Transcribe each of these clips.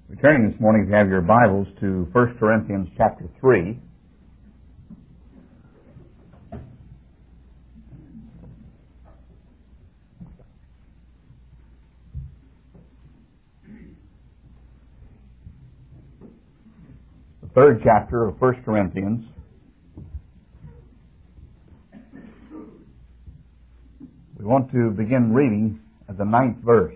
We're turning this morning, if you have your Bibles, to 1 Corinthians chapter 3. The third chapter of 1 Corinthians. We want to begin reading at the 9th verse.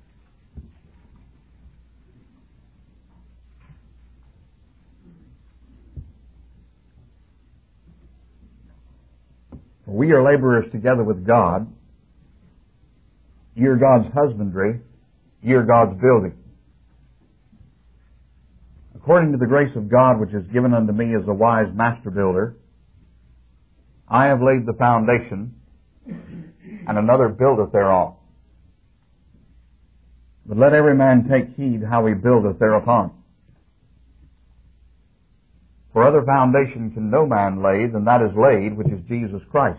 We are laborers together with God. Ye are God's husbandry. Ye are God's building. According to the grace of God which is given unto me as a wise master builder, I have laid the foundation, and another buildeth thereon. But let every man take heed how he buildeth thereupon. For other foundation can no man lay than that is laid, which is Jesus Christ.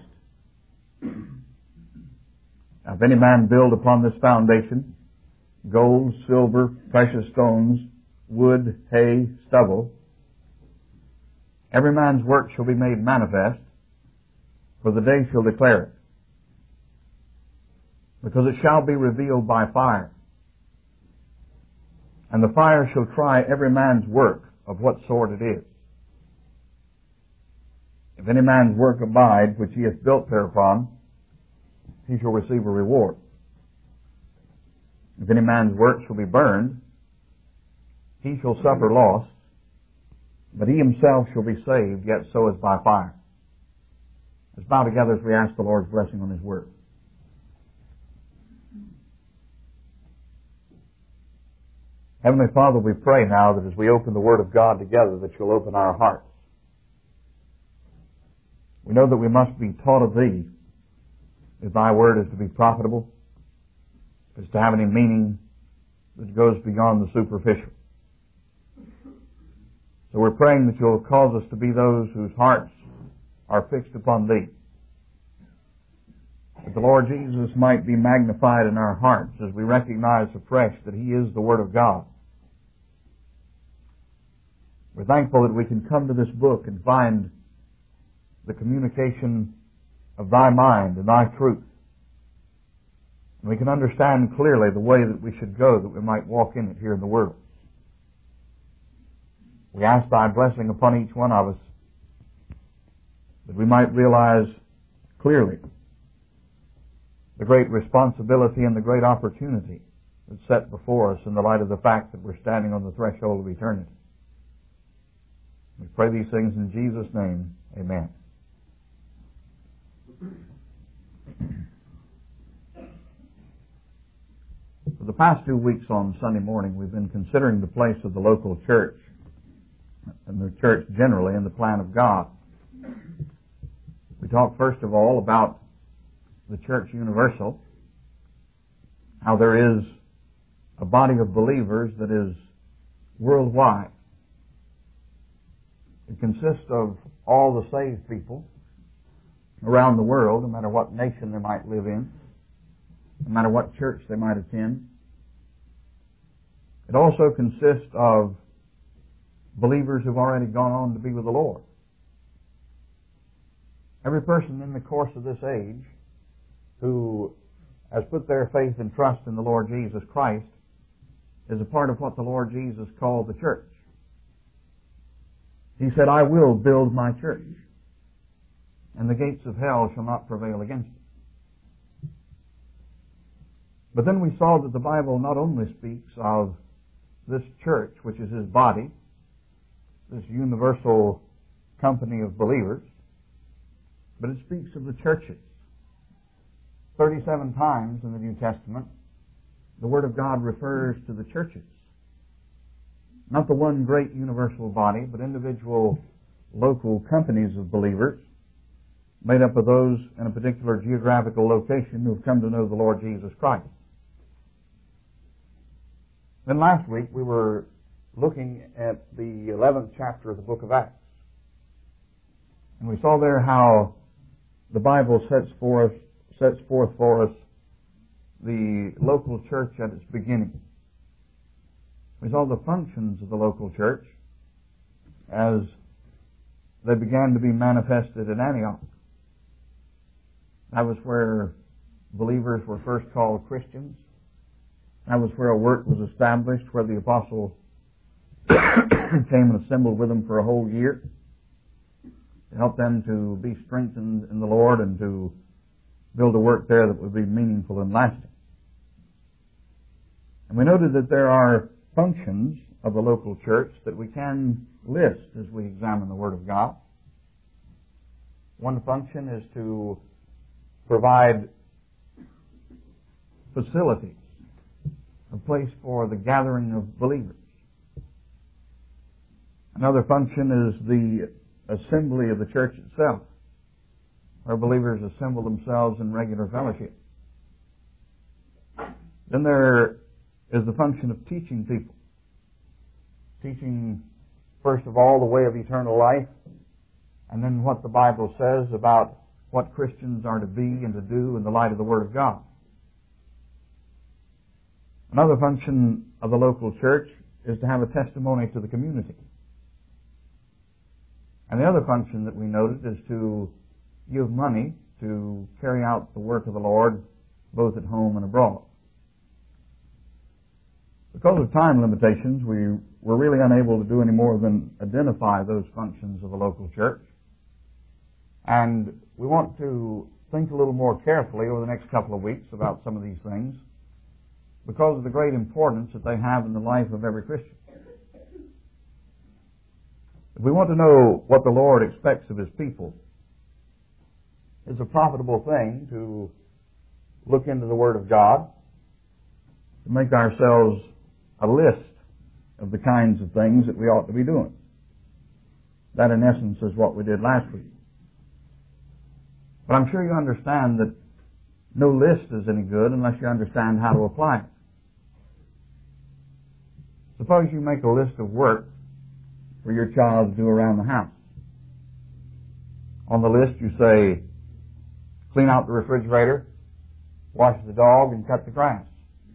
Now, if any man build upon this foundation, gold, silver, precious stones, wood, hay, stubble, every man's work shall be made manifest, for the day shall declare it. Because it shall be revealed by fire. And the fire shall try every man's work of what sort it is. If any man's work abide, which he hath built thereupon, he shall receive a reward. If any man's work shall be burned, he shall suffer loss, but he himself shall be saved, yet so as by fire. Let's bow together as we ask the Lord's blessing on His word. Heavenly Father, we pray now that as we open the Word of God together, that You'll open our hearts. We know that we must be taught of Thee, if Thy Word is to be profitable, is to have any meaning that goes beyond the superficial. So we're praying that You'll cause us to be those whose hearts are fixed upon Thee. That the Lord Jesus might be magnified in our hearts as we recognize afresh that He is the Word of God. We're thankful that we can come to this book and find the communication of Thy mind and Thy truth. And we can understand clearly the way that we should go, that we might walk in it here in the world. We ask Thy blessing upon each one of us, that we might realize clearly the great responsibility and the great opportunity that's set before us in the light of the fact that we're standing on the threshold of eternity. We pray these things in Jesus' name. Amen. For the past 2 weeks on Sunday morning, we've been considering the place of the local church and the church generally in the plan of God. We talked first of all about the church universal, how there is a body of believers that is worldwide. It consists of all the saved people around the world, no matter what nation they might live in, no matter what church they might attend. It also consists of believers who've already gone on to be with the Lord. Every person in the course of this age who has put their faith and trust in the Lord Jesus Christ is a part of what the Lord Jesus called the church. He said, I will build my church, and the gates of hell shall not prevail against it. But then we saw that the Bible not only speaks of this church, which is His body, this universal company of believers, but it speaks of the churches. 37 times in the New Testament, the Word of God refers to the churches. Not the one great universal body, but individual local companies of believers made up of those in a particular geographical location who have come to know the Lord Jesus Christ. Then last week we were looking at the 11th chapter of the book of Acts. And we saw there how the Bible sets forth for us the local church at its beginning. We saw the functions of the local church as they began to be manifested at Antioch. That was where believers were first called Christians. That was where a work was established, where the apostle came and assembled with them for a whole year to help them to be strengthened in the Lord and to build a work there that would be meaningful and lasting. And we noted that there are functions of the local church that we can list as we examine the Word of God. One function is to provide facilities, a place for the gathering of believers. Another function is the assembly of the church itself, where believers assemble themselves in regular fellowship. Then there is the function of teaching people. Teaching, first of all, the way of eternal life, and then what the Bible says about what Christians are to be and to do in the light of the Word of God. Another function of the local church is to have a testimony to the community. And the other function that we noted is to give money to carry out the work of the Lord both at home and abroad. Because of time limitations, we were really unable to do any more than identify those functions of the local church. And we want to think a little more carefully over the next couple of weeks about some of these things because of the great importance that they have in the life of every Christian. If we want to know what the Lord expects of His people, it's a profitable thing to look into the Word of God, to make ourselves a list of the kinds of things that we ought to be doing. That, in essence, is what we did last week. But I'm sure you understand that no list is any good unless you understand how to apply it. Suppose you make a list of work for your child to do around the house. On the list you say, clean out the refrigerator, wash the dog, and cut the grass.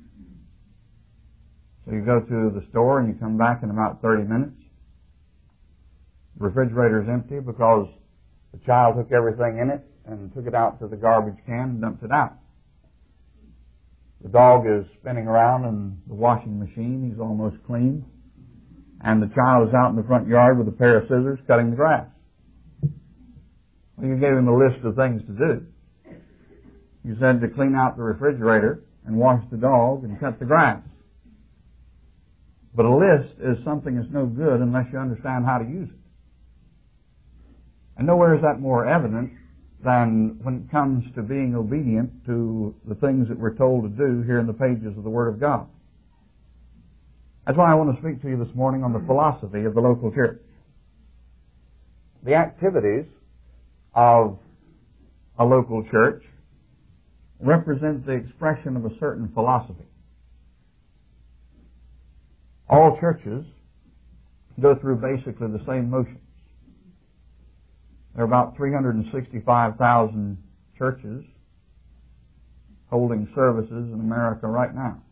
So you go to the store and you come back in about 30 minutes. The refrigerator is empty because the child took everything in it and took it out to the garbage can and dumped it out. The dog is spinning around in the washing machine. He's almost clean. And the child is out in the front yard with a pair of scissors cutting the grass. Well, you gave him a list of things to do. You said to clean out the refrigerator and wash the dog and cut the grass. But a list is something that's no good unless you understand how to use it. And nowhere is that more evident than when it comes to being obedient to the things that we're told to do here in the pages of the Word of God. That's why I want to speak to you this morning on the philosophy of the local church. The activities of a local church represent the expression of a certain philosophy. All churches go through basically the same motions. There are about 365,000 churches holding services in America right now.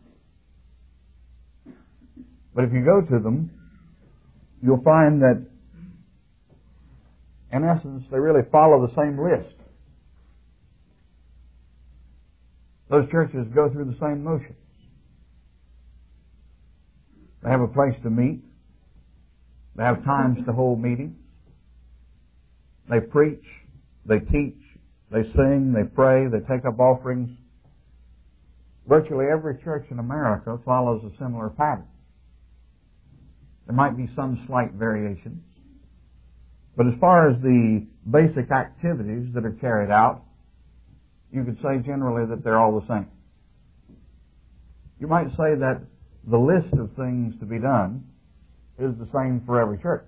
But if you go to them, you'll find that, in essence, they really follow the same list. Those churches go through the same motions. They have a place to meet. They have times to hold meetings. They preach. They teach. They sing. They pray. They take up offerings. Virtually every church in America follows a similar pattern. There might be some slight variations. But as far as the basic activities that are carried out, you could say generally that they're all the same. You might say that the list of things to be done is the same for every church.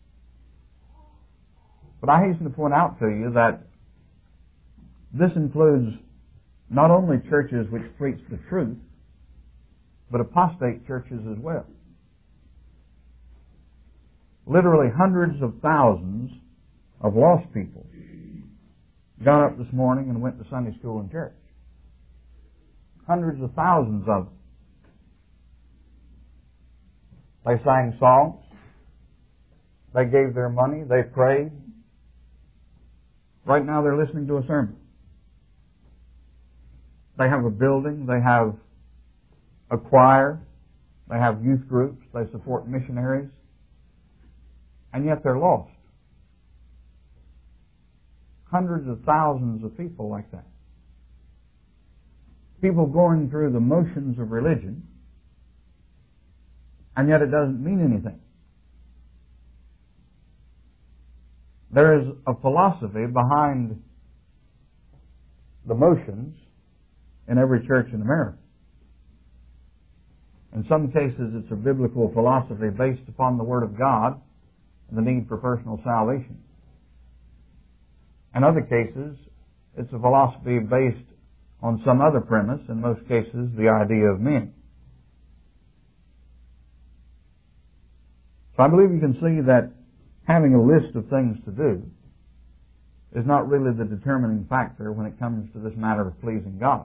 But I hasten to point out to you that this includes not only churches which preach the truth, but apostate churches as well. Literally hundreds of thousands of lost people got up this morning and went to Sunday school and church. Hundreds of thousands of them. They sang songs. They gave their money. They prayed. Right now they're listening to a sermon. They have a building. They have a choir. They have youth groups. They support missionaries. And yet they're lost. Hundreds of thousands of people like that. People going through the motions of religion, and yet it doesn't mean anything. There is a philosophy behind the motions in every church in America. In some cases, it's a biblical philosophy based upon the Word of God and the need for personal salvation. In other cases, it's a philosophy based on some other premise, in most cases, the idea of men. So I believe you can see that having a list of things to do is not really the determining factor when it comes to this matter of pleasing God.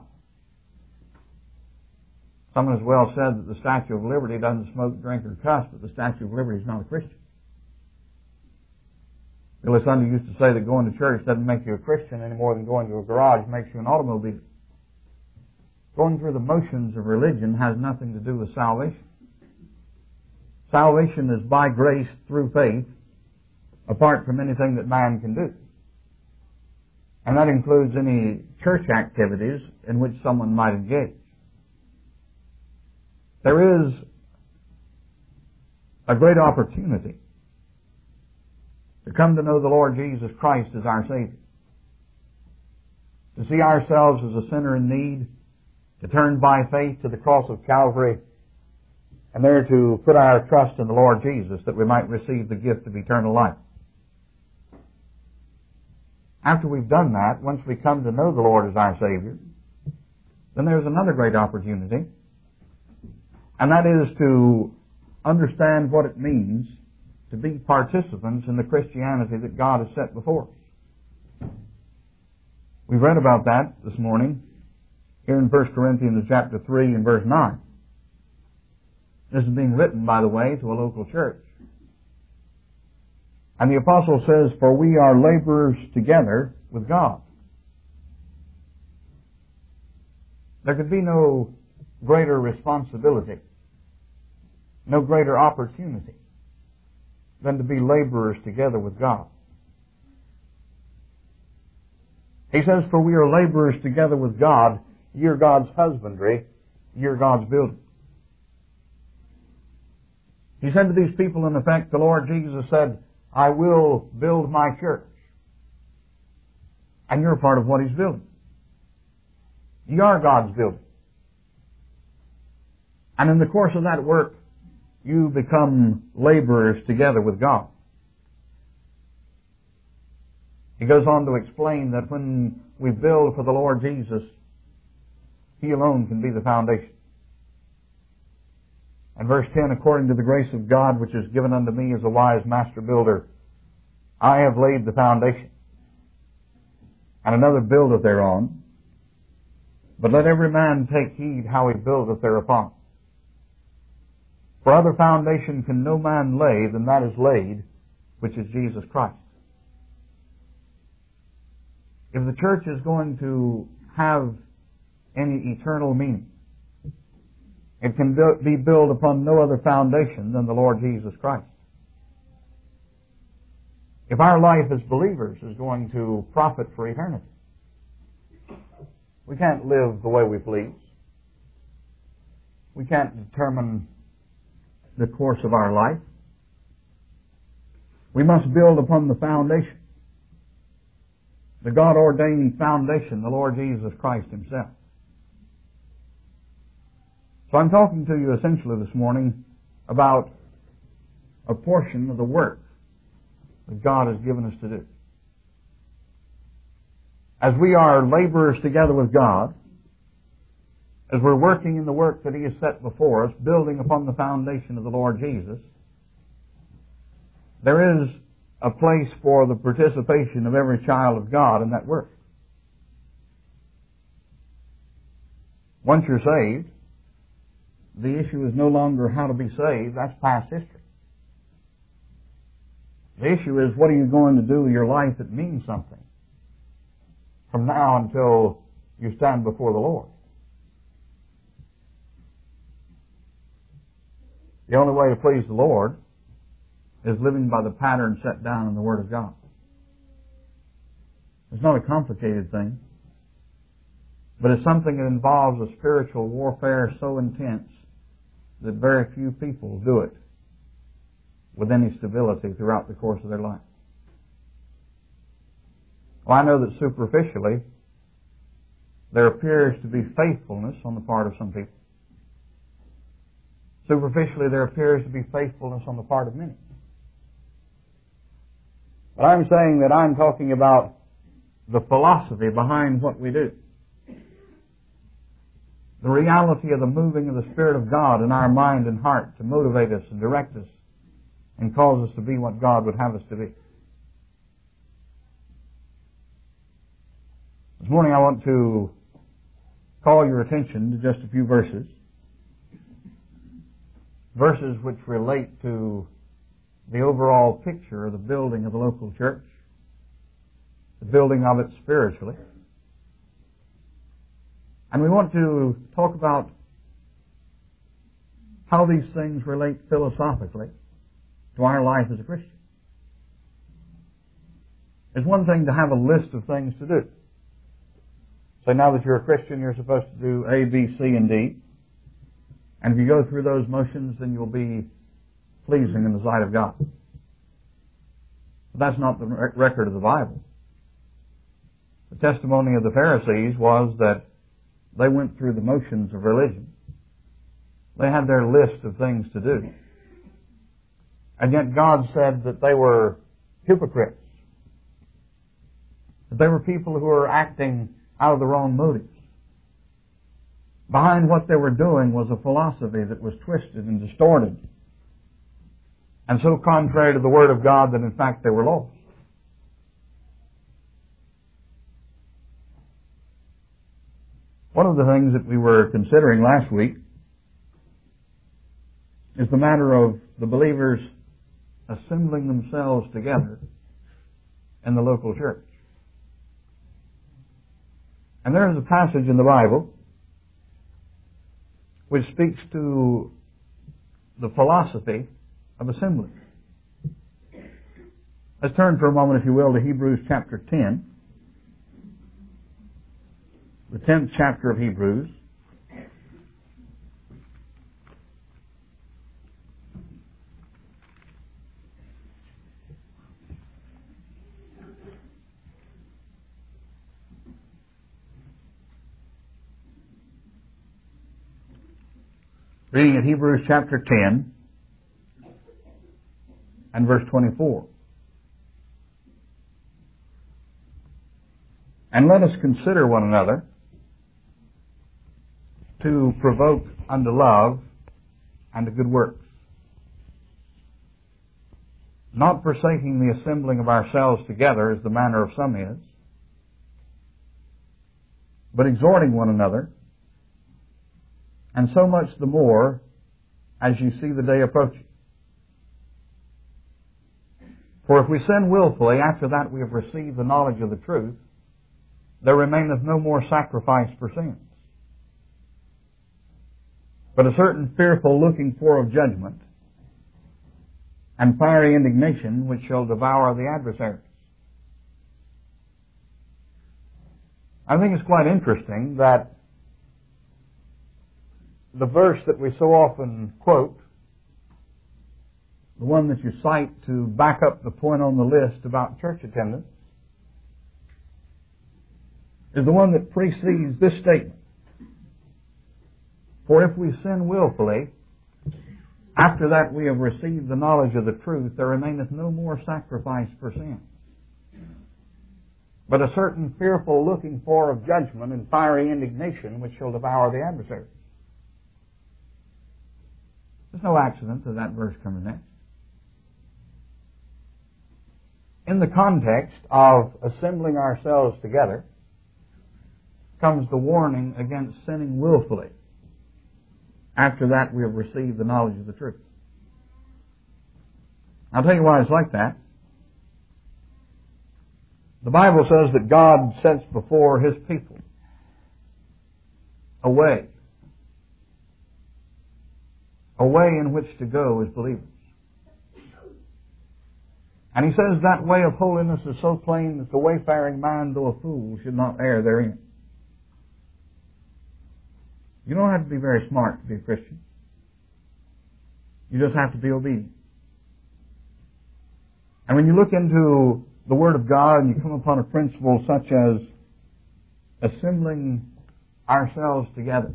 Someone has well said that the Statue of Liberty doesn't smoke, drink, or cuss, but the Statue of Liberty is not a Christian. Billy Sunday used to say that going to church doesn't make you a Christian any more than going to a garage makes you an automobile. Going through the motions of religion has nothing to do with salvation. Salvation is by grace through faith, apart from anything that man can do. And that includes any church activities in which someone might engage. There is a great opportunity to come to know the Lord Jesus Christ as our Savior. To see ourselves as a sinner in need, to turn by faith to the cross of Calvary, and there to put our trust in the Lord Jesus that we might receive the gift of eternal life. After we've done that, once we come to know the Lord as our Savior, then there's another great opportunity, and that is to understand what it means to be participants in the Christianity that God has set before us. We've read about that this morning here in 1 Corinthians chapter 3 and verse 9. This is being written, by the way, to a local church. And the apostle says, "For we are laborers together with God." There could be no greater responsibility, no greater opportunity than to be laborers together with God. He says, "For we are laborers together with God. You're God's husbandry. You're God's building." He said to these people, in effect, the Lord Jesus said, "I will build my church." And you're a part of what He's building. You are God's building. And in the course of that work, you become laborers together with God. He goes on to explain that when we build for the Lord Jesus, He alone can be the foundation. And verse 10, "According to the grace of God which is given unto me as a wise master builder, I have laid the foundation, and another buildeth thereon. But let every man take heed how he buildeth thereupon. For other foundation can no man lay than that is laid, which is Jesus Christ." If the church is going to have any eternal meaning, it can be built upon no other foundation than the Lord Jesus Christ. If our life as believers is going to profit for eternity, we can't live the way we please. We can't determine the course of our life. We must build upon the foundation, the God-ordained foundation, the Lord Jesus Christ Himself. So I'm talking to you essentially this morning about a portion of the work that God has given us to do. As we are laborers together with God, as we're working in the work that He has set before us, building upon the foundation of the Lord Jesus, there is a place for the participation of every child of God in that work. Once you're saved, the issue is no longer how to be saved. That's past history. The issue is, what are you going to do with your life that means something from now until you stand before the Lord? The only way to please the Lord is living by the pattern set down in the Word of God. It's not a complicated thing, but it's something that involves a spiritual warfare so intense that very few people do it with any stability throughout the course of their life. Well, I know that superficially there appears to be faithfulness on the part of some people. Superficially there appears to be faithfulness on the part of many. But I'm saying that I'm talking about the philosophy behind what we do. The reality of the moving of the Spirit of God in our mind and heart to motivate us and direct us and cause us to be what God would have us to be. This morning I want to call your attention to just a few verses. Verses which relate to the overall picture of the building of the local church, the building of it spiritually. And we want to talk about how these things relate philosophically to our life as a Christian. It's one thing to have a list of things to do. So now that you're a Christian, you're supposed to do A, B, C, and D. And if you go through those motions, then you'll be pleasing in the sight of God. But that's not the record of the Bible. The testimony of the Pharisees was that they went through the motions of religion. They had their list of things to do. And yet God said that they were hypocrites. That they were people who were acting out of the wrong motives. Behind what they were doing was a philosophy that was twisted and distorted and so contrary to the Word of God that in fact they were lost. One of the things that we were considering last week is the matter of the believers assembling themselves together in the local church. And there is a passage in the Bible which speaks to the philosophy of assembly. Let's turn for a moment, if you will, to Hebrews chapter 10. The 10th chapter of Hebrews. Reading at Hebrews chapter 10 and verse 24. And let us consider one another to provoke unto love and to good works, not forsaking the assembling of ourselves together as the manner of some is, but exhorting one another, and so much the more as you see the day approaching. For if we sin willfully, after that we have received the knowledge of the truth, there remaineth no more sacrifice for sins, but a certain fearful looking for of judgment, and fiery indignation which shall devour the adversaries. I think it's quite interesting that the verse that we so often quote, the one that you cite to back up the point on the list about church attendance, is the one that precedes this statement. For if we sin willfully, after that we have received the knowledge of the truth, there remaineth no more sacrifice for sin, but a certain fearful looking for of judgment and fiery indignation which shall devour the adversaries. There's no accident to that verse coming next. In the context of assembling ourselves together comes the warning against sinning willfully. After that, we have received the knowledge of the truth. I'll tell you why it's like that. The Bible says that God sets before His people a way in which to go as believers. And He says that way of holiness is so plain that the wayfaring mind, though a fool, should not err therein. You don't have to be very smart to be a Christian. You just have to be obedient. And when you look into the Word of God and you come upon a principle such as assembling ourselves together,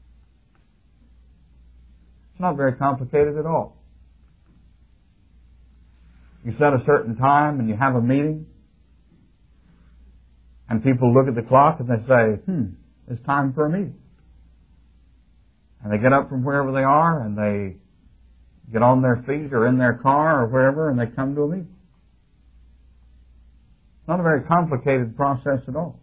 it's not very complicated at all. You set a certain time and you have a meeting, and people look at the clock and they say, it's time for a meeting. And they get up from wherever they are and they get on their feet or in their car or wherever and they come to a meeting. It's not a very complicated process at all.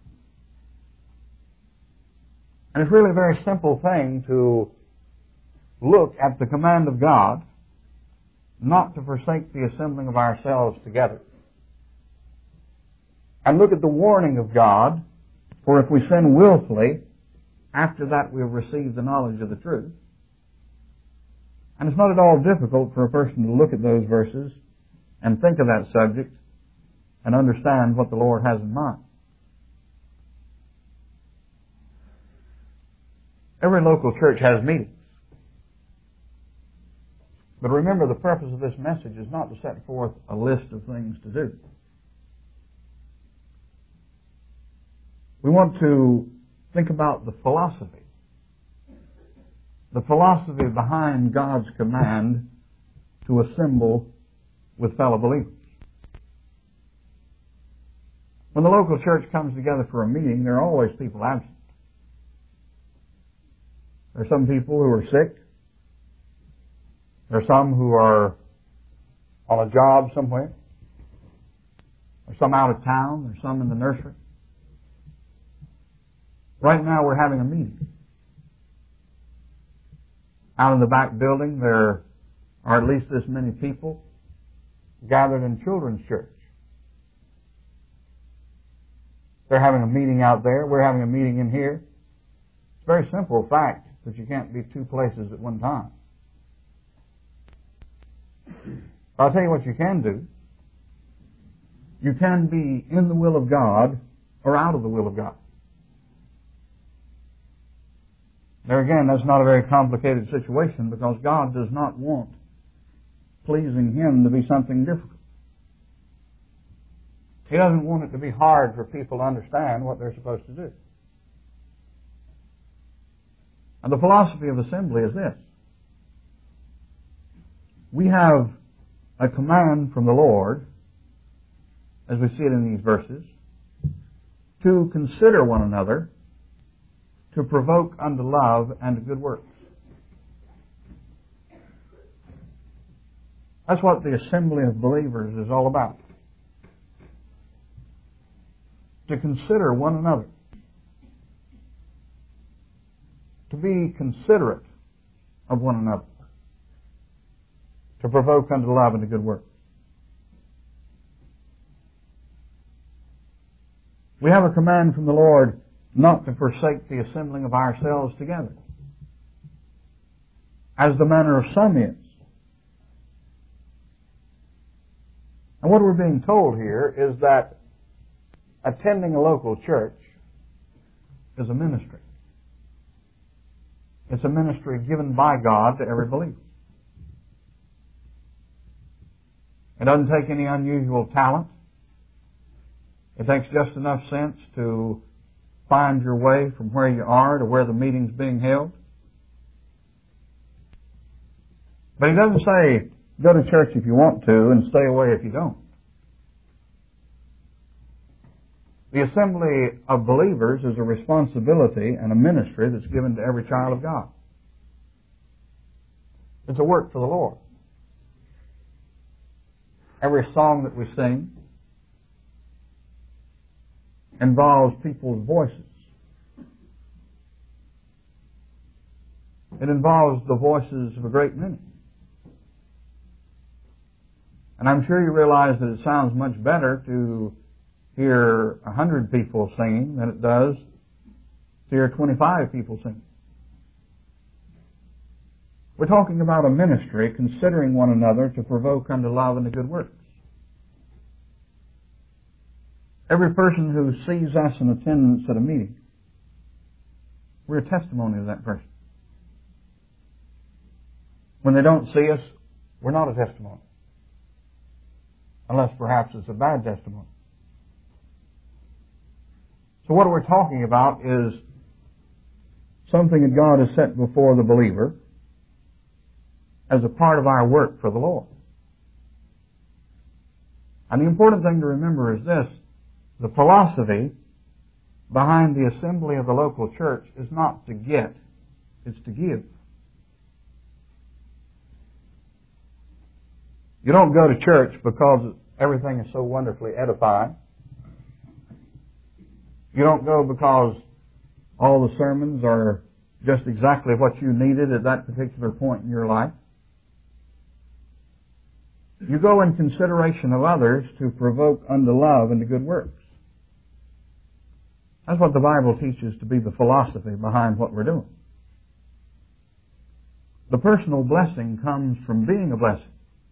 And it's really a very simple thing to look at the command of God not to forsake the assembling of ourselves together. And look at the warning of God, for if we sin willfully, after that we have received the knowledge of the truth. And it's not at all difficult for a person to look at those verses and think of that subject and understand what the Lord has in mind. Every local church has meetings. But remember, the purpose of this message is not to set forth a list of things to do. We want to think about the philosophy behind God's command to assemble with fellow believers. When the local church comes together for a meeting, there are always people absent. There are some people who are sick. There are some who are on a job somewhere. There are some out of town. There are some in the nursery. Right now we're having a meeting. Out in the back building there are at least this many people gathered in children's church. They're having a meeting out there. We're having a meeting in here. It's a very simple fact that you can't be two places at one time. I'll tell you what you can do. You can be in the will of God or out of the will of God. There again, that's not a very complicated situation because God does not want pleasing Him to be something difficult. He doesn't want it to be hard for people to understand what they're supposed to do. And the philosophy of assembly is this. We have a command from the Lord, as we see it in these verses, to consider one another, to provoke unto love and to good works. That's what the assembly of believers is all about. To consider one another. To be considerate of one another. To provoke unto love and to good works. We have a command from the Lord not to forsake the assembling of ourselves together, as the manner of some is. And what we're being told here is that attending a local church is a ministry. It's a ministry given by God to every believer. It doesn't take any unusual talent. It takes just enough sense to find your way from where you are to where the meeting's being held. But He doesn't say, go to church if you want to and stay away if you don't. The assembly of believers is a responsibility and a ministry that's given to every child of God. It's a work for the Lord. Every song that we sing involves people's voices. It involves the voices of a great many. And I'm sure you realize that it sounds much better to hear 100 people singing than it does to hear 25 people singing. We're talking about a ministry considering one another to provoke unto love and to good works. Every person who sees us in attendance at a meeting, we're a testimony of that person. When they don't see us, we're not a testimony. Unless perhaps it's a bad testimony. So what we're talking about is something that God has set before the believer as a part of our work for the Lord. And the important thing to remember is this: the philosophy behind the assembly of the local church is not to get, it's to give. You don't go to church because everything is so wonderfully edifying. You don't go because all the sermons are just exactly what you needed at that particular point in your life. You go in consideration of others to provoke unto love and to good works. That's what the Bible teaches to be the philosophy behind what we're doing. The personal blessing comes from being a blessing.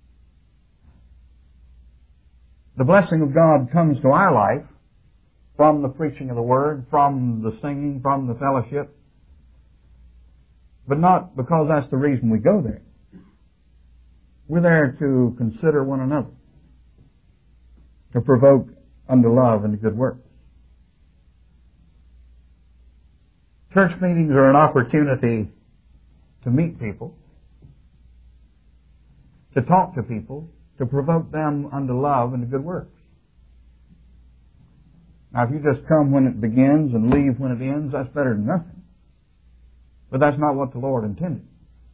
The blessing of God comes to our life from the preaching of the Word, from the singing, from the fellowship, but not because that's the reason we go there. We're there to consider one another, to provoke unto love and to good works. Church meetings are an opportunity to meet people, to talk to people, to provoke them unto love and to good works. Now, if you just come when it begins and leave when it ends, that's better than nothing. But that's not what the Lord intended.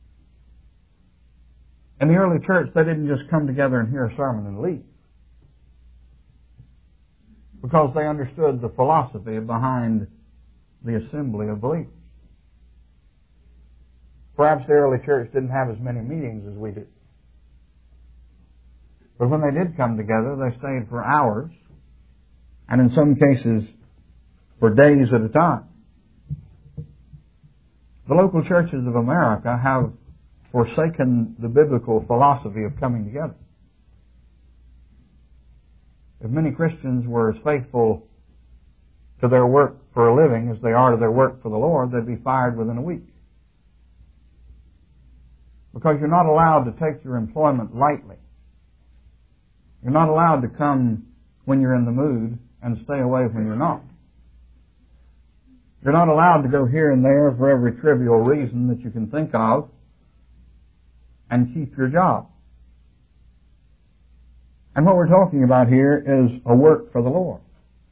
In the early church, they didn't just come together and hear a sermon and leave, because they understood the philosophy behind the assembly of believers. Perhaps the early church didn't have as many meetings as we do. But when they did come together, they stayed for hours, and in some cases for days at a time. The local churches of America have forsaken the biblical philosophy of coming together. If many Christians were as faithful to their work for a living as they are to their work for the Lord, they'd be fired within a week. Because you're not allowed to take your employment lightly. You're not allowed to come when you're in the mood and stay away when you're not. You're not allowed to go here and there for every trivial reason that you can think of and keep your job. And what we're talking about here is a work for the Lord.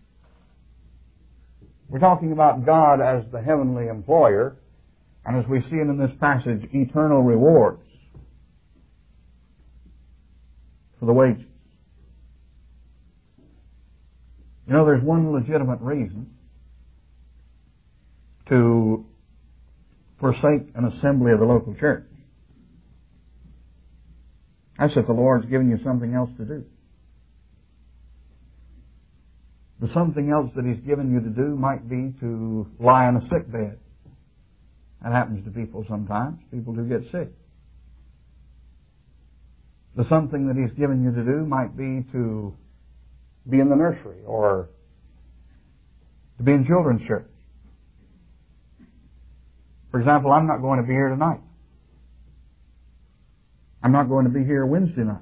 We're talking about God as the heavenly employer, and as we see it in this passage, eternal rewards for the wages. You know, there's one legitimate reason to forsake an assembly of the local church. That's if the Lord's given you something else to do. The something else that He's given you to do might be to lie on a sick bed. That happens to people sometimes. People do get sick. The something that He's given you to do might be to be in the nursery or to be in children's church. For example, I'm not going to be here tonight. I'm not going to be here Wednesday night.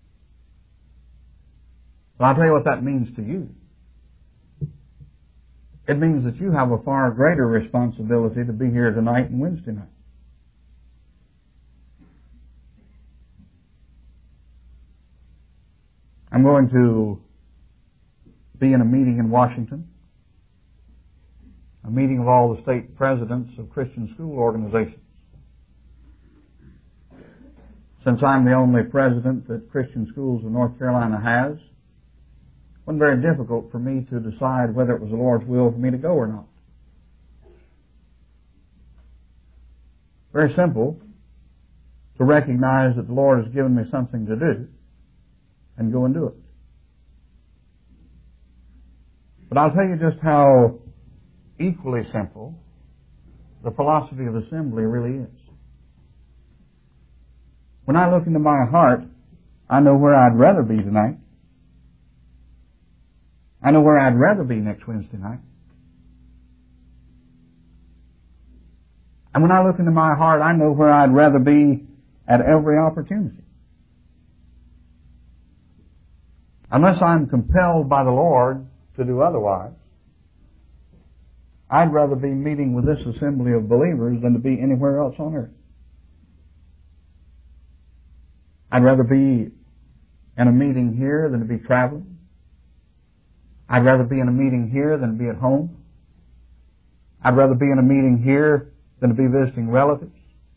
But I'll tell you what that means to you. It means that you have a far greater responsibility to be here tonight and Wednesday night. I'm going to be in a meeting in Washington, a meeting of all the state presidents of Christian school organizations. Since I'm the only president that Christian Schools of North Carolina has, it wasn't very difficult for me to decide whether it was the Lord's will for me to go or not. Very simple to recognize that the Lord has given me something to do and go and do it. But I'll tell you just how equally simple the philosophy of assembly really is. When I look into my heart, I know where I'd rather be tonight. I know where I'd rather be next Wednesday night. And when I look into my heart, I know where I'd rather be at every opportunity. Unless I'm compelled by the Lord to do otherwise, I'd rather be meeting with this assembly of believers than to be anywhere else on earth. I'd rather be in a meeting here than to be traveling. I'd rather be in a meeting here than to be at home. I'd rather be in a meeting here than to be visiting relatives.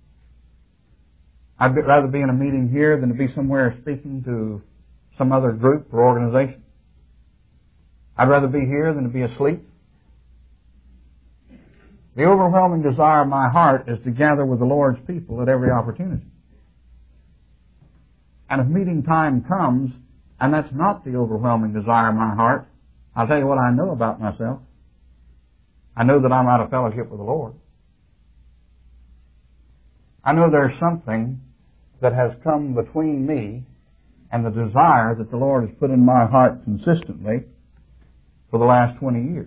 I'd rather be in a meeting here than to be somewhere speaking to some other group or organization. I'd rather be here than to be asleep. The overwhelming desire of my heart is to gather with the Lord's people at every opportunity. And if meeting time comes, and that's not the overwhelming desire of my heart, I'll tell you what I know about myself. I know that I'm out of fellowship with the Lord. I know there's something that has come between me and the desire that the Lord has put in my heart consistently for the last 20 years.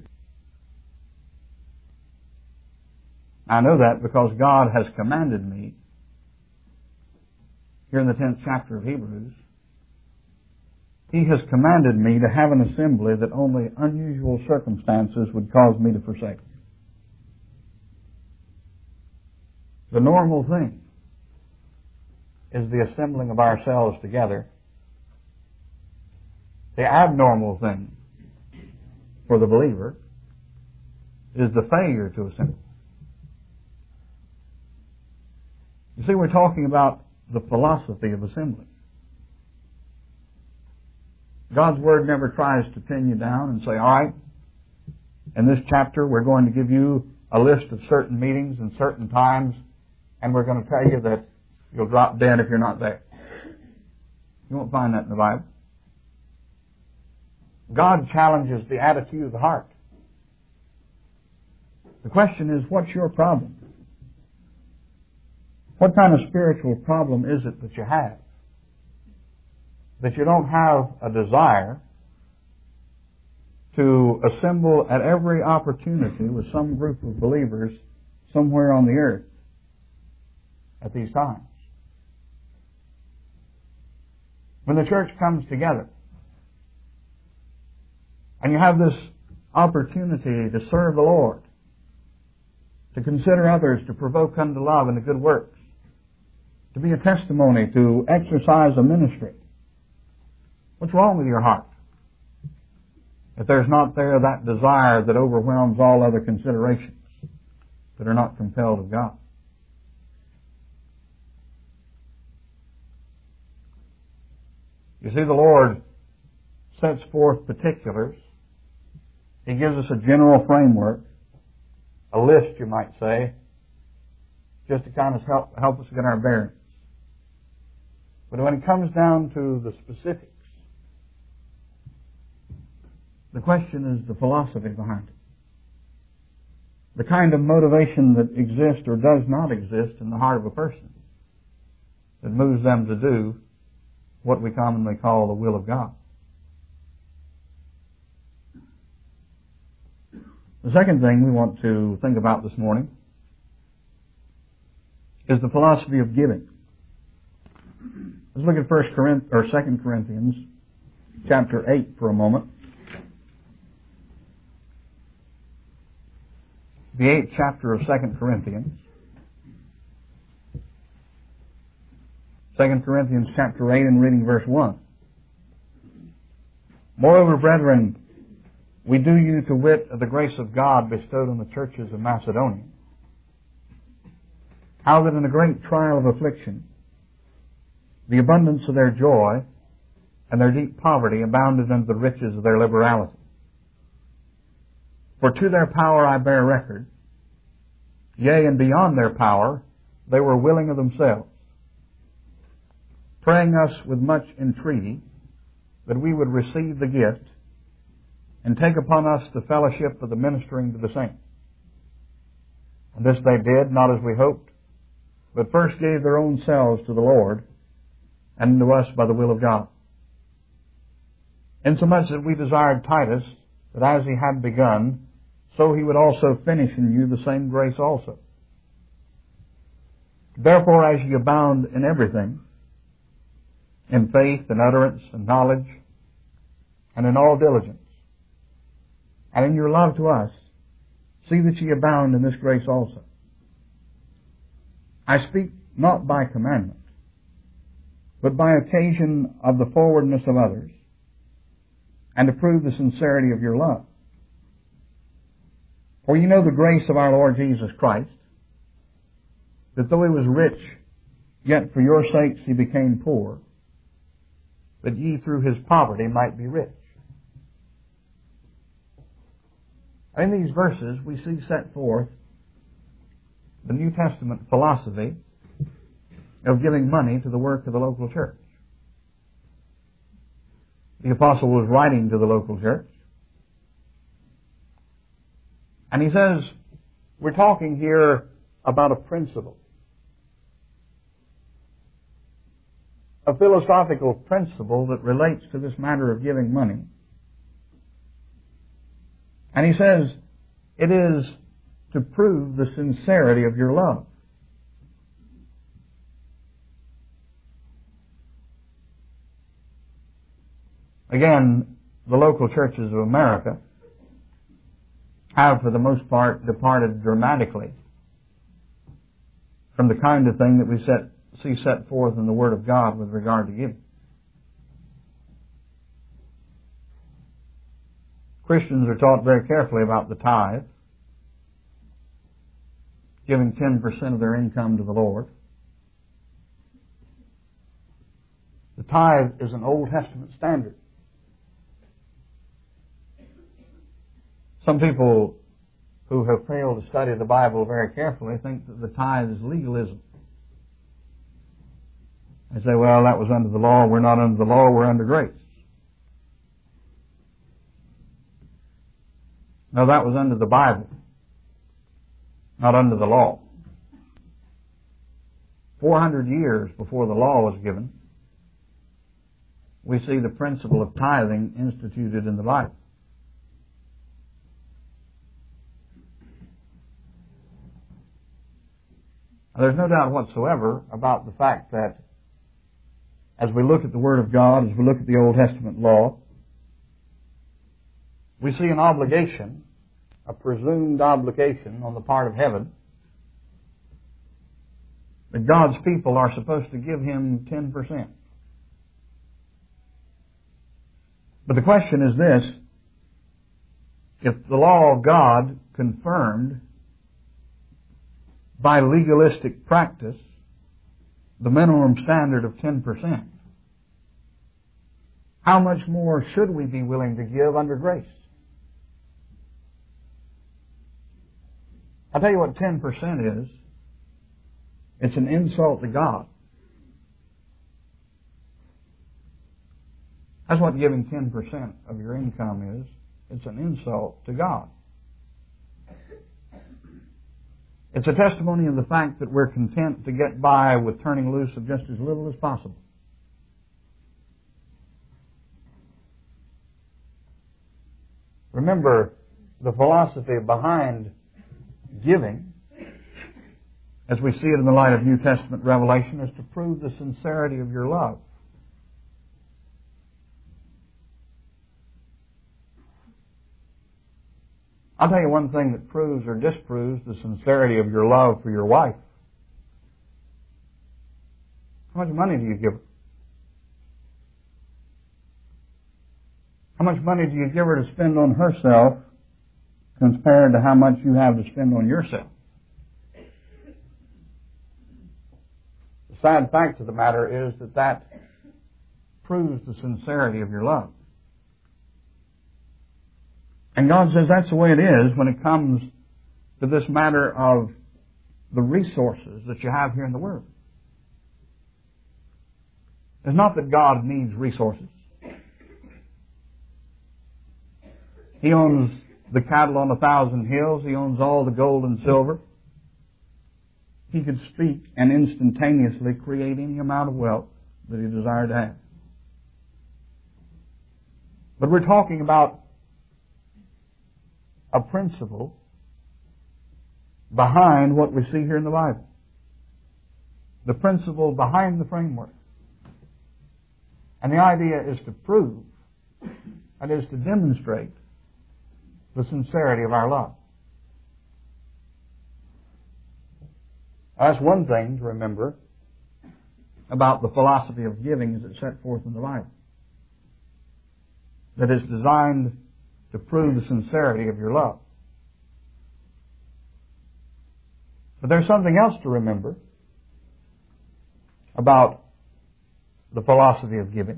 I know that because God has commanded me here in the 10th chapter of Hebrews. He has commanded me to have an assembly that only unusual circumstances would cause me to forsake. The normal thing is the assembling of ourselves together. The abnormal thing for the believer is the failure to assemble. You see, we're talking about the philosophy of assembly. God's Word never tries to pin you down and say, all right, in this chapter we're going to give you a list of certain meetings and certain times, and we're going to tell you that you'll drop dead if you're not there. You won't find that in the Bible. God challenges the attitude of the heart. The question is, what's your problem? What kind of spiritual problem is it that you have? That you don't have a desire to assemble at every opportunity with some group of believers somewhere on the earth at these times. When the church comes together and you have this opportunity to serve the Lord, to consider others, to provoke unto love and to good works, to be a testimony, to exercise a ministry, what's wrong with your heart? If there's not there that desire that overwhelms all other considerations that are not compelled of God. You see, the Lord sets forth particulars. He gives us a general framework, a list, you might say, just to kind of help us get our bearings. But when it comes down to the specifics, the question is the philosophy behind it. The kind of motivation that exists or does not exist in the heart of a person that moves them to do what we commonly call the will of God. The second thing we want to think about this morning is the philosophy of giving. Let's look at 2 Corinthians chapter 8 for a moment. The 8th chapter of 2 Corinthians. 2 Corinthians chapter 8 and reading verse 1. Moreover, brethren, we do you to wit of the grace of God bestowed on the churches of Macedonia, how that in a great trial of affliction, the abundance of their joy and their deep poverty abounded unto the riches of their liberality. For to their power I bear record, yea, and beyond their power, they were willing of themselves, praying us with much entreaty that we would receive the gift and take upon us the fellowship of the ministering to the saints. And this they did, not as we hoped, but first gave their own selves to the Lord and to us by the will of God. Insomuch that we desired Titus, that as he had begun, so he would also finish in you the same grace also. Therefore, as ye abound in everything, in faith and utterance and knowledge, and in all diligence, and in your love to us, see that ye abound in this grace also. I speak not by commandment, but by occasion of the forwardness of others, and to prove the sincerity of your love. For you know the grace of our Lord Jesus Christ, that though he was rich, yet for your sakes he became poor, that ye through his poverty might be rich. In these verses, we see set forth the New Testament philosophy of giving money to the work of the local church. The apostle was writing to the local church, and he says, we're talking here about a principle, a philosophical principle that relates to this matter of giving money. And he says, it is to prove the sincerity of your love. Again, the local churches of America have, for the most part, departed dramatically from the kind of thing that we see set forth in the Word of God with regard to giving. Christians are taught very carefully about the tithe, giving 10% of their income to the Lord. The tithe is an Old Testament standard. Some people who have failed to study the Bible very carefully think that the tithe is legalism. They say, well, that was under the law. We're not under the law. We're under grace. No, that was under the Bible, not under the law. 400 years before the law was given, we see the principle of tithing instituted in the Bible. Now, there's no doubt whatsoever about the fact that as we look at the Word of God, as we look at the Old Testament law, we see an obligation, a presumed obligation on the part of heaven, that God's people are supposed to give Him 10%. But the question is this: if the law of God confirmed by legalistic practice the minimum standard of 10%, how much more should we be willing to give under grace? I'll tell you what 10% is. It's an insult to God. That's what giving 10% of your income is. It's an insult to God. It's a testimony of the fact that we're content to get by with turning loose of just as little as possible. Remember, the philosophy behind giving, as we see it in the light of New Testament revelation, is to prove the sincerity of your love. I'll tell you one thing that proves or disproves the sincerity of your love for your wife. How much money do you give her? How much money do you give her to spend on herself compared to how much you have to spend on yourself? The sad fact of the matter is that proves the sincerity of your love. And God says that's the way it is when it comes to this matter of the resources that you have here in the world. It's not that God needs resources. He owns the cattle on 1,000 hills. He owns all the gold and silver. He could speak and instantaneously create any amount of wealth that He desired to have. But we're talking about a principle behind what we see here in the Bible. The principle behind the framework. And the idea is to prove, that is to demonstrate, the sincerity of our love. That's one thing to remember about the philosophy of giving as it's set forth in the Bible. That it's designed to prove the sincerity of your love. But there's something else to remember about the philosophy of giving.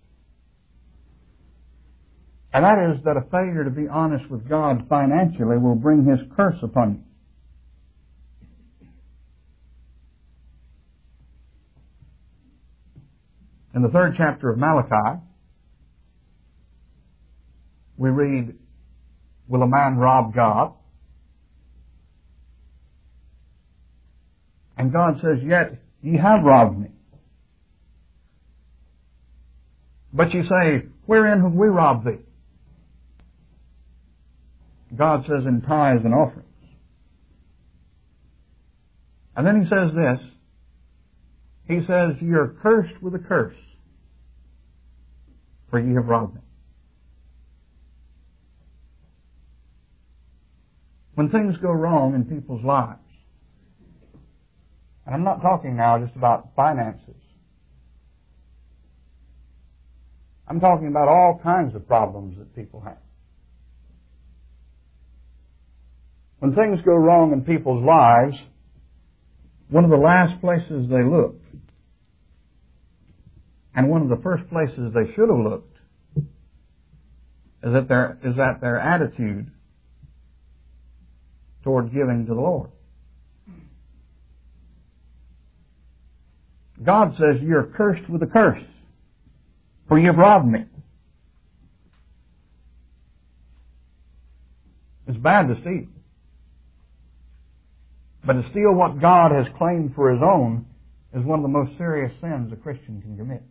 And that is that a failure to be honest with God financially will bring His curse upon you. In the 3rd chapter of Malachi, we read, "Will a man rob God?" And God says, "Yet ye have robbed me." But you say, "Wherein have we robbed thee?" God says, "In tithes and offerings." And then He says this. He says, "Ye are cursed with a curse, for ye have robbed me." When things go wrong in people's lives, and I'm not talking now just about finances. I'm talking about all kinds of problems that people have. When things go wrong in people's lives, one of the last places they look, and one of the first places they should have looked, is at their attitude toward giving to the Lord. God says, "You are cursed with a curse, for you have robbed me." It's bad to steal. But to steal what God has claimed for His own is one of the most serious sins a Christian can commit.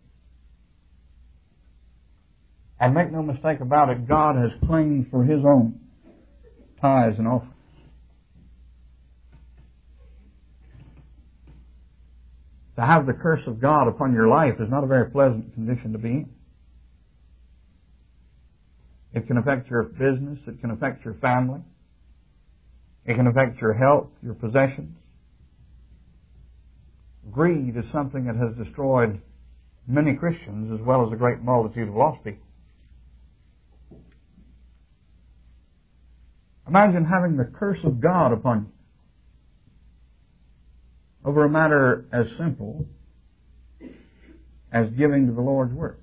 And make no mistake about it, God has claimed for His own tithes and offerings. To have the curse of God upon your life is not a very pleasant condition to be in. It can affect your business. It can affect your family. It can affect your health, your possessions. Greed is something that has destroyed many Christians as well as a great multitude of lost people. Imagine having the curse of God upon you over a matter as simple as giving to the Lord's work.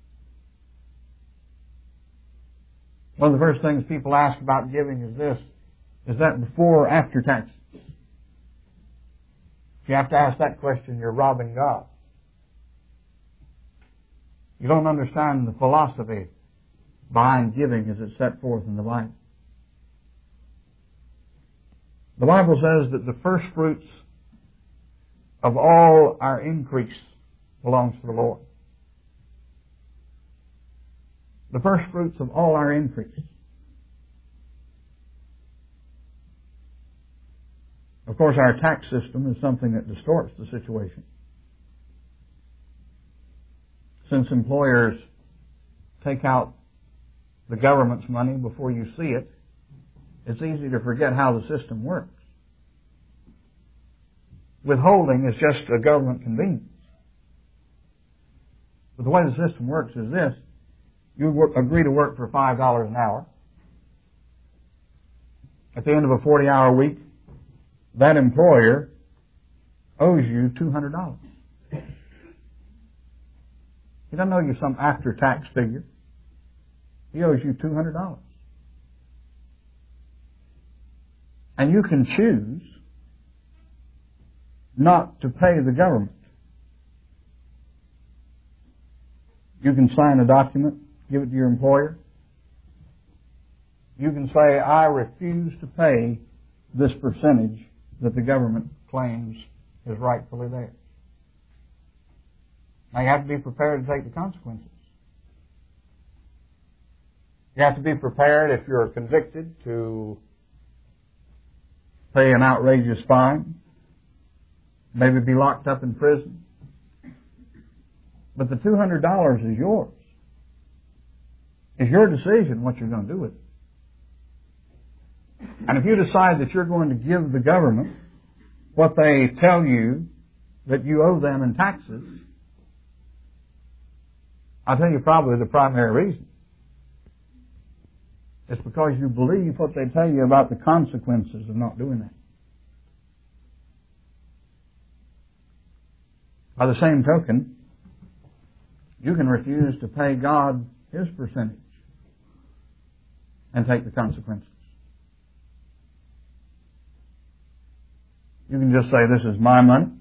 One of the first things people ask about giving is this: is that before or after taxes? If you have to ask that question, you're robbing God. You don't understand the philosophy behind giving as it's set forth in the Bible. The Bible says that the first fruits of all our increase belongs to the Lord. The first fruits of all our increase. Of course, our tax system is something that distorts the situation. Since employers take out the government's money before you see it, it's easy to forget how the system works. Withholding is just a government convenience. But the way the system works is this: you agree to work for $5 an hour. At the end of a 40-hour week, that employer owes you $200. He doesn't owe you some after-tax figure. He owes you $200. And you can choose not to pay the government. You can sign a document, give it to your employer. You can say, I refuse to pay this percentage that the government claims is rightfully theirs. Now you have to be prepared to take the consequences. You have to be prepared, if you're convicted, to pay an outrageous fine, maybe be locked up in prison. But the $200 is yours. It's your decision what you're going to do with it. And if you decide that you're going to give the government what they tell you that you owe them in taxes, I'll tell you probably the primary reason. It's because you believe what they tell you about the consequences of not doing that. By the same token, you can refuse to pay God His percentage and take the consequences. You can just say, this is my money,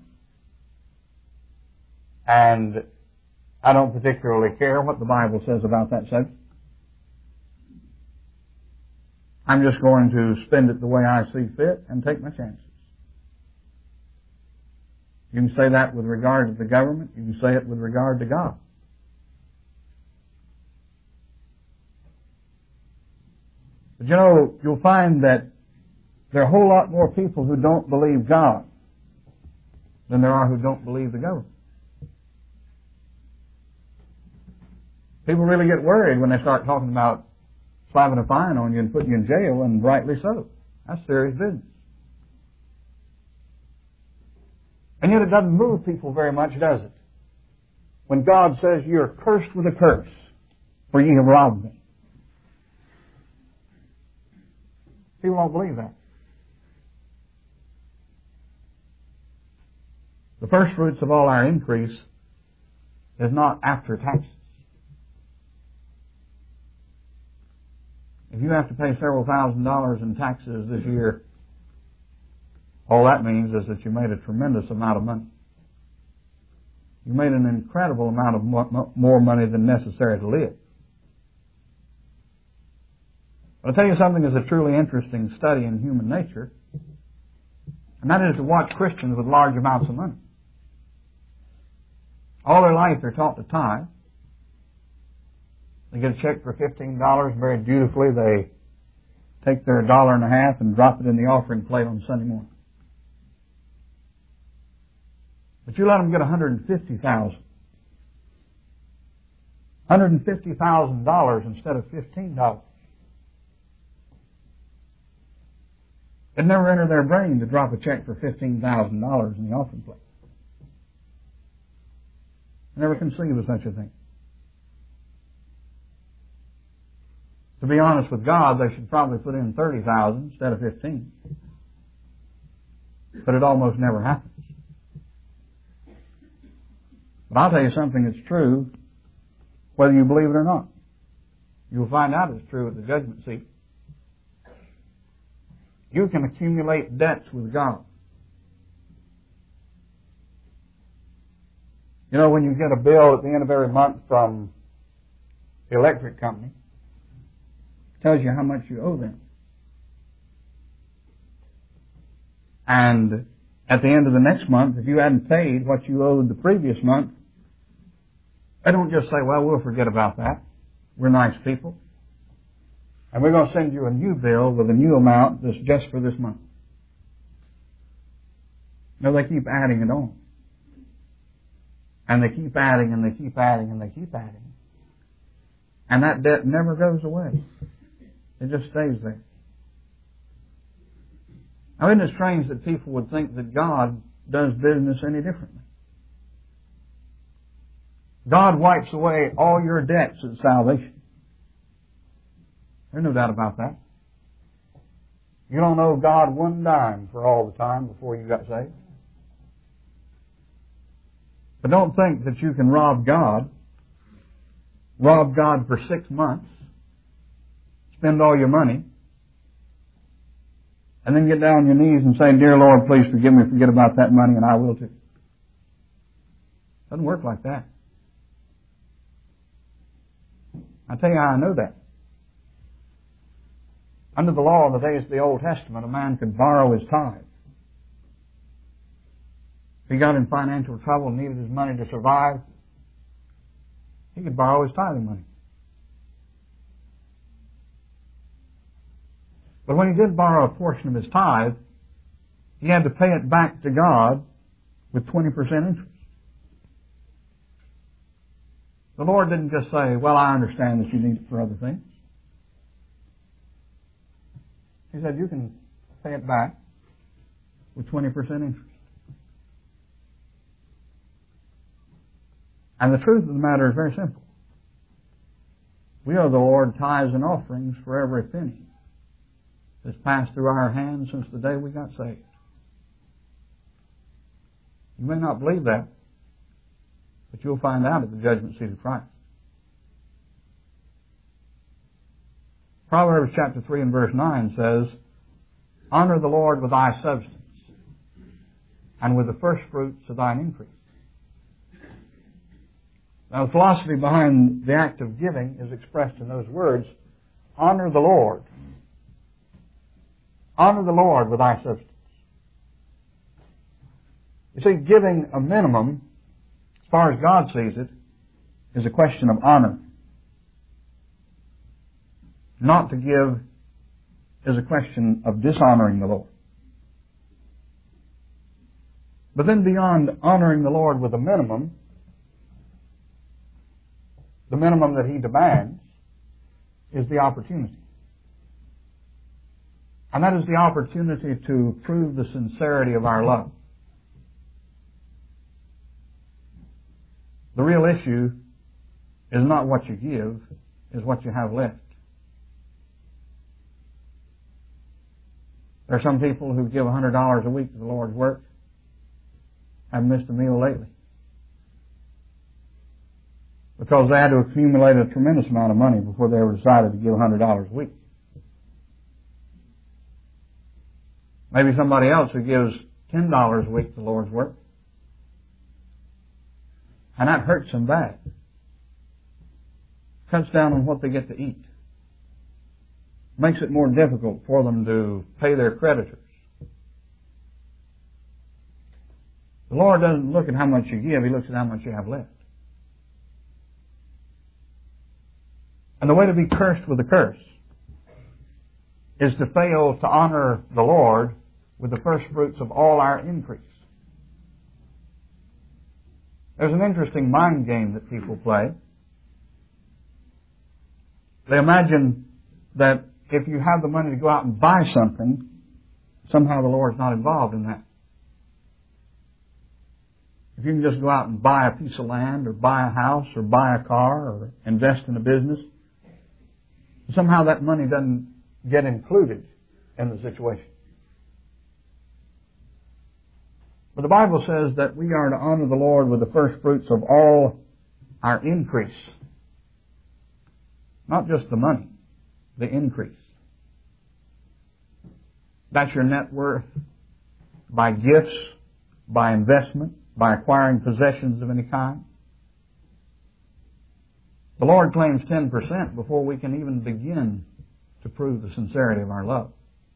and I don't particularly care what the Bible says about that subject. I'm just going to spend it the way I see fit and take my chances. You can say that with regard to the government. You can say it with regard to God. But you know, you'll find that there are a whole lot more people who don't believe God than there are who don't believe the government. People really get worried when they start talking about slapping a fine on you and putting you in jail, and rightly so. That's serious business. And yet it doesn't move people very much, does it? When God says, you're cursed with a curse, for ye have robbed me. People don't believe that. The first fruits of all our increase is not after taxes. If you have to pay several $1,000s in taxes this year, all that means is that you made a tremendous amount of money. You made an incredible amount of more money than necessary to live. But I'll tell you something is a truly interesting study in human nature, and that is to watch Christians with large amounts of money. All their life they're taught to tithe. They get a check for $15, very dutifully they take their $1.50 and drop it in the offering plate on Sunday morning. But you let them get $150,000. $150,000 instead of $15. It never entered their brain to drop a check for $15,000 in the offering plate. Never conceived of such a thing. To be honest with God, they should probably put in $30,000 instead of $15,000. But it almost never happens. But I'll tell you something that's true, whether you believe it or not. You'll find out it's true at the judgment seat. You can accumulate debts with God. You know, when you get a bill at the end of every month from the electric company, it tells you how much you owe them. And at the end of the next month, if you hadn't paid what you owed the previous month, they don't just say, well, we'll forget about that. We're nice people. And we're going to send you a new bill with a new amount that's just for this month. No, they keep adding it on. And they keep adding and they keep adding and they keep adding. And that debt never goes away. It just stays there. Now, isn't it strange that people would think that God does business any differently? God wipes away all your debts at salvation. There's no doubt about that. You don't owe God one dime for all the time before you got saved. But don't think that you can rob God for 6 months, spend all your money, and then get down on your knees and say, "Dear Lord, please forgive me, forget about that money, and I will too." Doesn't work like that. I'll tell you how I know that. Under the law in the days of the Old Testament, a man could borrow his tithe. If he got in financial trouble and needed his money to survive, he could borrow his tithing money. But when he did borrow a portion of his tithe, he had to pay it back to God with 20% interest. The Lord didn't just say, "Well, I understand that you need it for other things." He said, "You can pay it back with 20% interest." And the truth of the matter is very simple. We owe the Lord tithes and offerings for every penny that's passed through our hands since the day we got saved. You may not believe that, but you'll find out at the judgment seat of Christ. Proverbs chapter 3 and verse 9 says, "Honor the Lord with thy substance, and with the first fruits of thine increase." Now, the philosophy behind the act of giving is expressed in those words, "Honor the Lord. Honor the Lord with thy substance." You see, giving a minimum, as far as God sees it, is a question of honor. Not to give is a question of dishonoring the Lord. But then beyond honoring the Lord with a minimum, the minimum that He demands is the opportunity. And that is the opportunity to prove the sincerity of our love. The real issue is not what you give, is what you have left. There are some people who give $100 a week to the Lord's work, haven't missed a meal lately, because they had to accumulate a tremendous amount of money before they ever decided to give $100 a week. Maybe somebody else who gives $10 a week to the Lord's work, and that hurts them bad. Cuts down on what they get to eat. Makes it more difficult for them to pay their creditors. The Lord doesn't look at how much you give, He looks at how much you have left. And the way to be cursed with a curse is to fail to honor the Lord with the first fruits of all our increase. There's an interesting mind game that people play. They imagine that if you have the money to go out and buy something, somehow the Lord's not involved in that. If you can just go out and buy a piece of land or buy a house or buy a car or invest in a business, somehow that money doesn't get included in the situation. But the Bible says that we are to honor the Lord with the first fruits of all our increase. Not just the money, the increase. That's your net worth by gifts, by investment, by acquiring possessions of any kind. The Lord claims 10% before we can even begin to prove the sincerity of our love.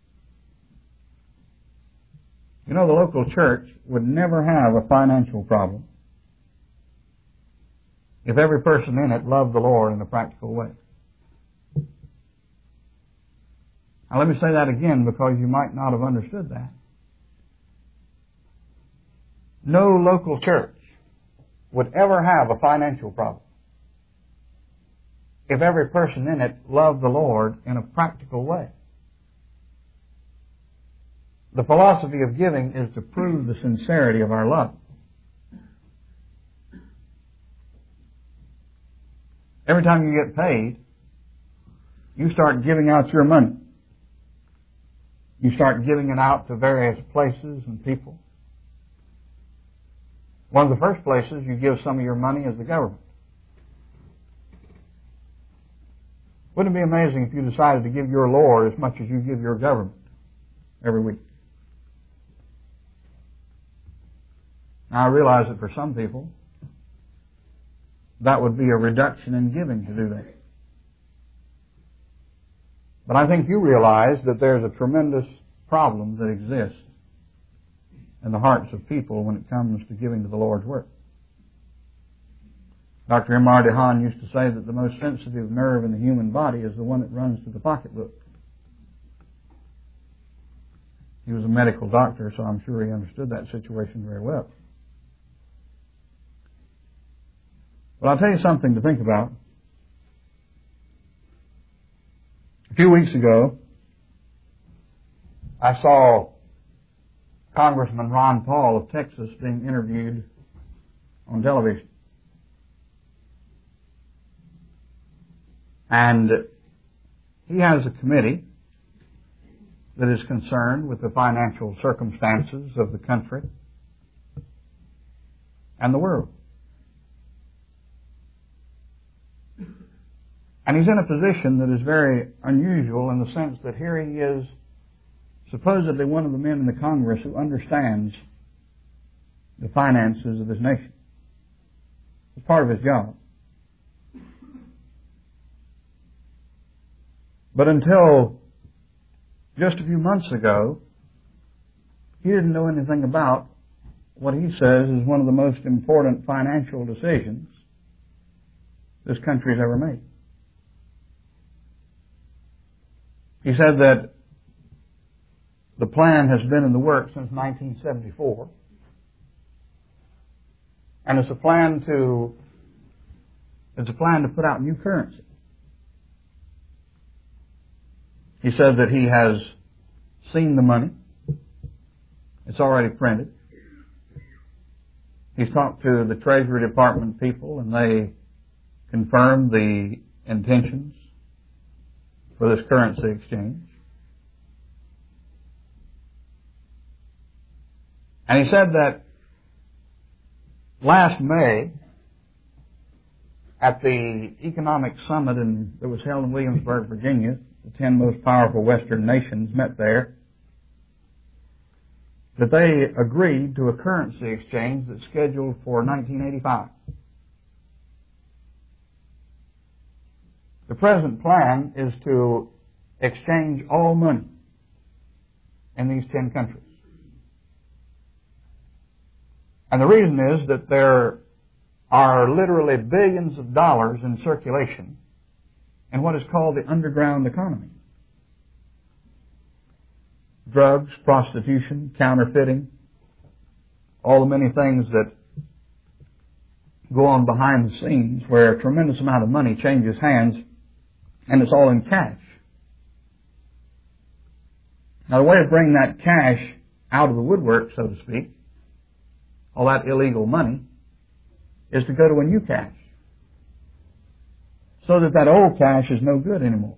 You know, the local church would never have a financial problem if every person in it loved the Lord in a practical way. Now let me say that again, because you might not have understood that. No local church would ever have a financial problem if every person in it loved the Lord in a practical way. The philosophy of giving is to prove the sincerity of our love. Every time you get paid, you start giving out your money. You start giving it out to various places and people. One of the first places you give some of your money is the government. Wouldn't it be amazing if you decided to give your Lord as much as you give your government? every week. Now, I realize that for some people, that would be a reduction in giving to do that. But I think you realize that there's a tremendous problem that exists in the hearts of people when it comes to giving to the Lord's work. Dr. M.R. DeHaan used to say that the most sensitive nerve in the human body is the one that runs to the pocketbook. He was a medical doctor, so I'm sure he understood that situation very well. But I'll tell you something to think about. A few weeks ago, I saw Congressman Ron Paul of Texas being interviewed on television. And he has a committee that is concerned with the financial circumstances of the country and the world. And he's in a position that is very unusual in the sense that here he is supposedly one of the men in the Congress who understands the finances of this nation. It's part of his job. But until just a few months ago, he didn't know anything about what he says is one of the most important financial decisions this country has ever made. He said that the plan has been in the works since 1974, and it's a plan to put out new currency. He said that he has seen the money. It's already printed. He's talked to the Treasury Department people, and they confirmed the intentions for this currency exchange. And he said that last May, at the economic summit that was held in Williamsburg, Virginia, the 10 most powerful Western nations met there, that they agreed to a currency exchange that's scheduled for 1985. The present plan is to exchange all money in these 10 countries. And the reason is that there are literally billions of dollars in circulation in what is called the underground economy. Drugs, prostitution, counterfeiting, all the many things that go on behind the scenes where a tremendous amount of money changes hands, and it's all in cash. Now, the way to bring that cash out of the woodwork, so to speak, all that illegal money, is to go to a new cash, so that old cash is no good anymore.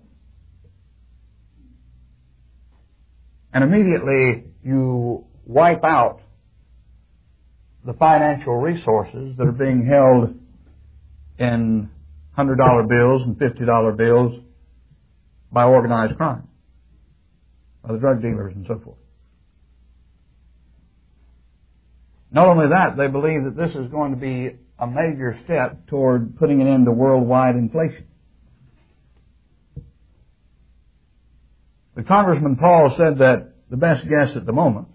And immediately you wipe out the financial resources that are being held in $100 bills and $50 bills by organized crime, by the drug dealers and so forth. Not only that, they believe that this is going to be a major step toward putting an end to worldwide inflation. But Congressman Paul said that the best guess at the moment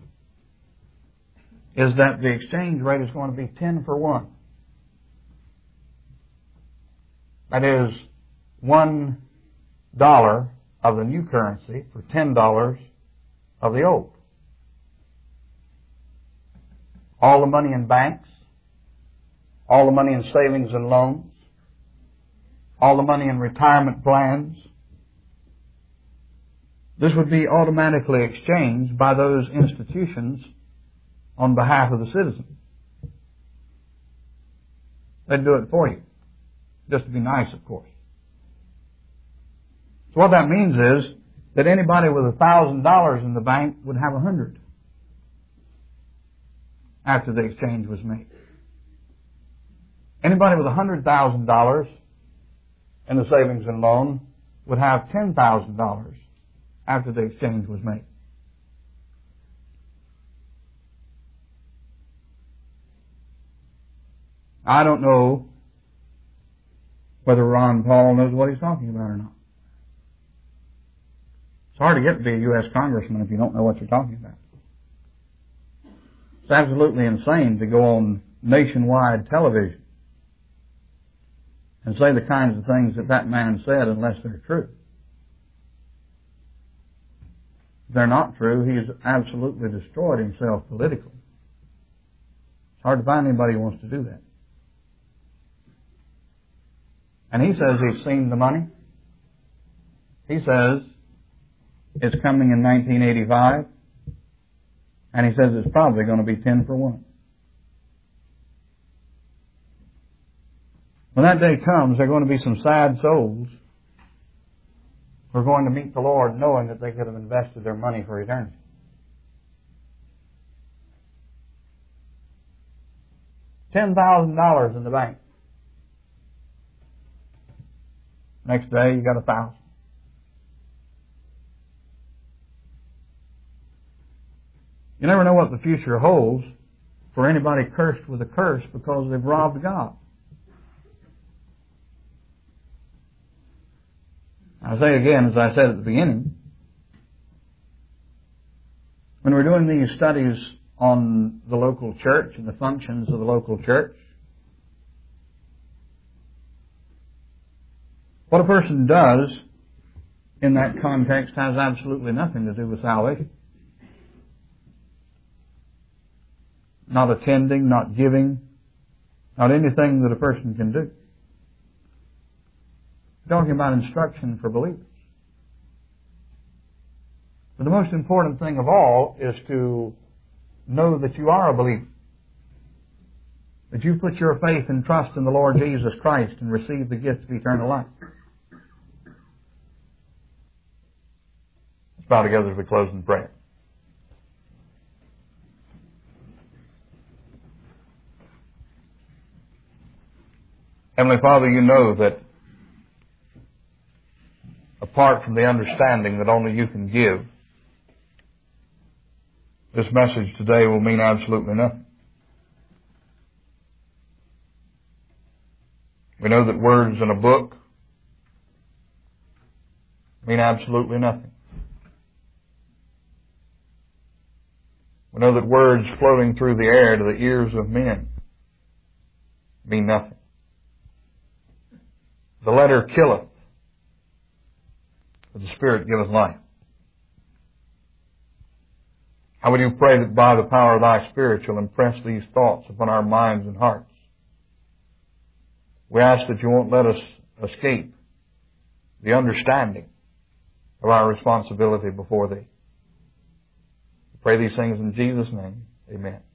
is that the exchange rate is going to be 10 for 1. That is $1 of the new currency for $10 of the old. All the money in banks, all the money in savings and loans, all the money in retirement plans, this would be automatically exchanged by those institutions on behalf of the citizen. They'd do it for you, just to be nice, of course. So what that means is that anybody with $1,000 in the bank would have 100 after the exchange was made. Anybody with $100,000 in the savings and loan would have $10,000 after the exchange was made. I don't know whether Ron Paul knows what he's talking about or not. It's hard to get to be a U.S. congressman if you don't know what you're talking about. It's absolutely insane to go on nationwide television and say the kinds of things that that man said unless they're true. If they're not true, he has absolutely destroyed himself politically. It's hard to find anybody who wants to do that. And he says he's seen the money. He says it's coming in 1985. And he says it's probably going to be 10 for 1. When that day comes, there are going to be some sad souls who are going to meet the Lord knowing that they could have invested their money for eternity. $10,000 in the bank. Next day, you got 1,000. You never know what the future holds for anybody cursed with a curse because they've robbed God. I'll say again, as I said at the beginning, when we're doing these studies on the local church and the functions of the local church, what a person does in that context has absolutely nothing to do with salvation. Not attending, not giving, not anything that a person can do. We're talking about instruction for believers. But the most important thing of all is to know that you are a believer. That you put your faith and trust in the Lord Jesus Christ and receive the gift of eternal life. Let's bow together as we close in prayer. Heavenly Father, you know that apart from the understanding that only you can give, this message today will mean absolutely nothing. We know that words in a book mean absolutely nothing. We know that words floating through the air to the ears of men mean nothing. The letter killeth, but the Spirit giveth life. How would you pray that by the power of thy Spirit you'll impress these thoughts upon our minds and hearts? We ask that you won't let us escape the understanding of our responsibility before thee. We pray these things in Jesus' name. Amen.